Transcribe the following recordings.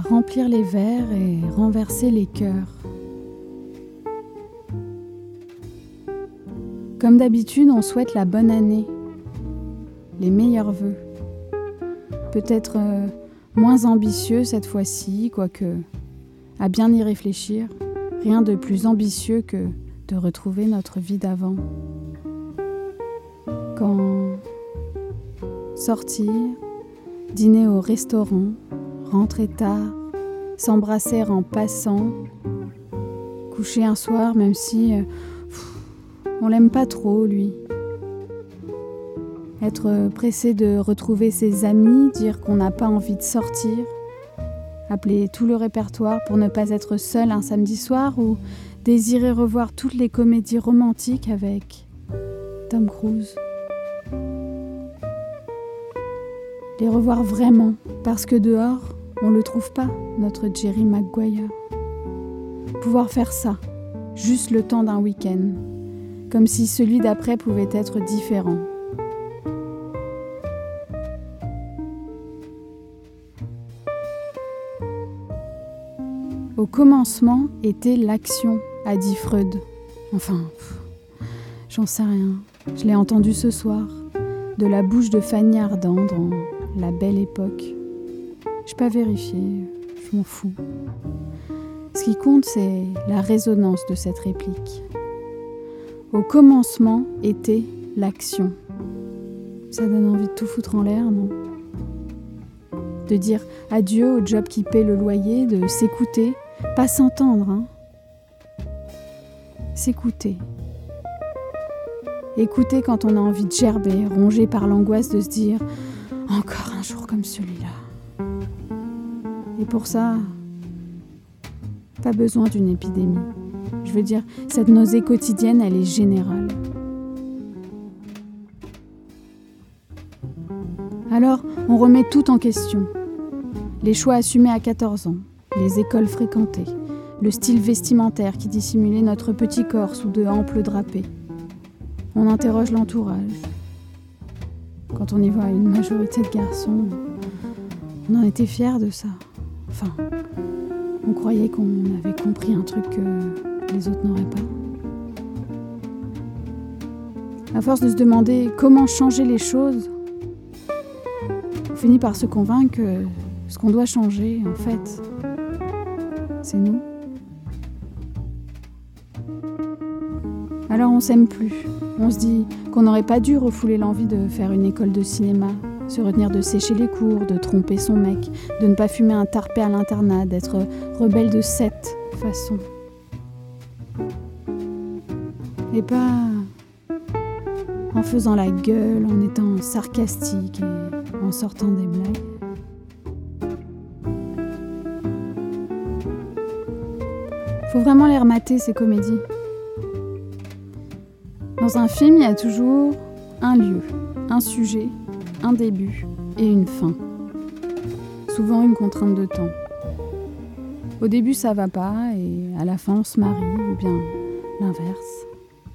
remplir les verres et renverser les cœurs. Comme d'habitude, on souhaite la bonne année, les meilleurs vœux. Peut-être moins ambitieux cette fois-ci, quoique, à bien y réfléchir, rien de plus ambitieux que de retrouver notre vie d'avant. Quand sortir, dîner au restaurant, rentrer tard, s'embrasser en passant, coucher un soir même si on l'aime pas trop lui. Être pressé de retrouver ses amis, dire qu'on n'a pas envie de sortir, appeler tout le répertoire pour ne pas être seul un samedi soir ou désirer revoir toutes les comédies romantiques avec Tom Cruise. Les revoir vraiment, parce que dehors, on le trouve pas, notre Jerry Maguire. Pouvoir faire ça, juste le temps d'un week-end, comme si celui d'après pouvait être différent. Au commencement était l'action, a dit Freud. Enfin, j'en sais rien. Je l'ai entendu ce soir, de la bouche de Fanny Ardant dans La Belle Époque. Je n'ai pas vérifié, je m'en fous. Ce qui compte, c'est la résonance de cette réplique. Au commencement était l'action. Ça donne envie de tout foutre en l'air, non ? De dire adieu au job qui paie le loyer, de s'écouter, pas s'entendre, hein. S'écouter. Écouter quand on a envie de gerber, rongé par l'angoisse de se dire « Encore un jour comme celui-là ». Et pour ça, pas besoin d'une épidémie. Je veux dire, cette nausée quotidienne, elle est générale. Alors, on remet tout en question. Les choix assumés à 14 ans, les écoles fréquentées, le style vestimentaire qui dissimulait notre petit corps sous de amples drapés. On interroge l'entourage. Quand on y voit une majorité de garçons, on en était fiers de ça. Enfin, on croyait qu'on avait compris un truc que les autres n'auraient pas. À force de se demander comment changer les choses, on finit par se convaincre que ce qu'on doit changer, en fait, c'est nous. Alors on s'aime plus. On se dit qu'on n'aurait pas dû refouler l'envie de faire une école de cinéma, se retenir de sécher les cours, de tromper son mec, de ne pas fumer un tarpé à l'internat, d'être rebelle de cette façon. Et pas en faisant la gueule, en étant sarcastique et en sortant des blagues. Faut vraiment les remater, ces comédies. Dans un film, il y a toujours un lieu, un sujet, un début et une fin. Souvent une contrainte de temps. Au début, ça va pas et à la fin, on se marie ou bien l'inverse.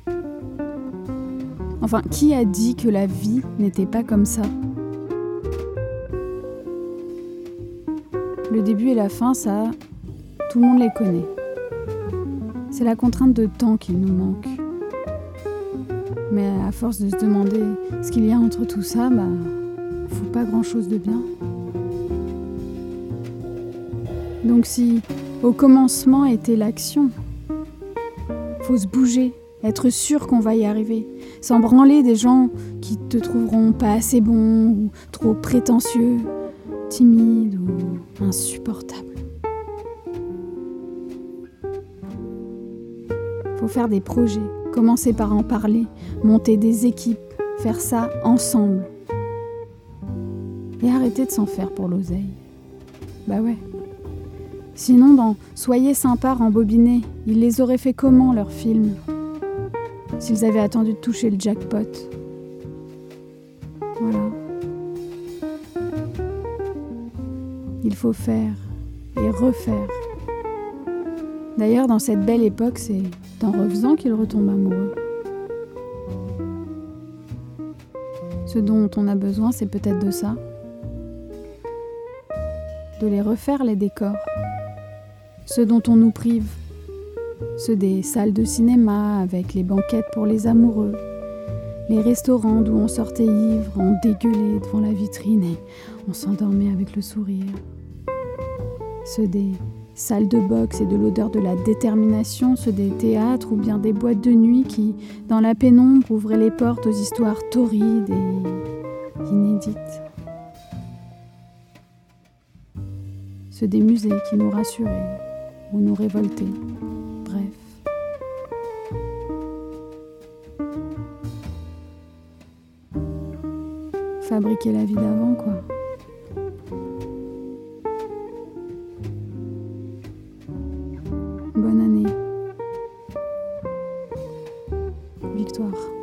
Enfin, qui a dit que la vie n'était pas comme ça ? Le début et la fin, ça, tout le monde les connaît. C'est la contrainte de temps qui nous manque. Mais à force de se demander ce qu'il y a entre tout ça, faut pas grand-chose de bien. Donc si au commencement était l'action, faut se bouger, être sûr qu'on va y arriver, sans branler des gens qui te trouveront pas assez bon ou trop prétentieux, timide ou insupportable. Faut faire des projets, commencer par en parler, monter des équipes, faire ça ensemble. Et arrêter de s'en faire pour l'oseille. Bah ouais. Sinon, dans Soyez sympa, rembobinés, ils les auraient fait comment, leurs films ? S'ils avaient attendu de toucher le jackpot. Voilà. Il faut faire et refaire. D'ailleurs, dans cette belle époque, c'est en refaisant qu'ils retombent amoureux. Ce dont on a besoin, c'est peut-être de ça. de les refaire les décors, ceux dont on nous prive, ceux des salles de cinéma avec les banquettes pour les amoureux, les restaurants d'où on sortait ivre, on dégueulait devant la vitrine et on s'endormait avec le sourire, ceux des salles de boxe et de l'odeur de la détermination, ceux des théâtres ou bien des boîtes de nuit qui, dans la pénombre, ouvraient les portes aux histoires torrides et inédites. Ceux des musées qui nous rassuraient ou nous révoltaient. Bref. Fabriquer la vie d'avant, quoi. Bonne année. Victoire.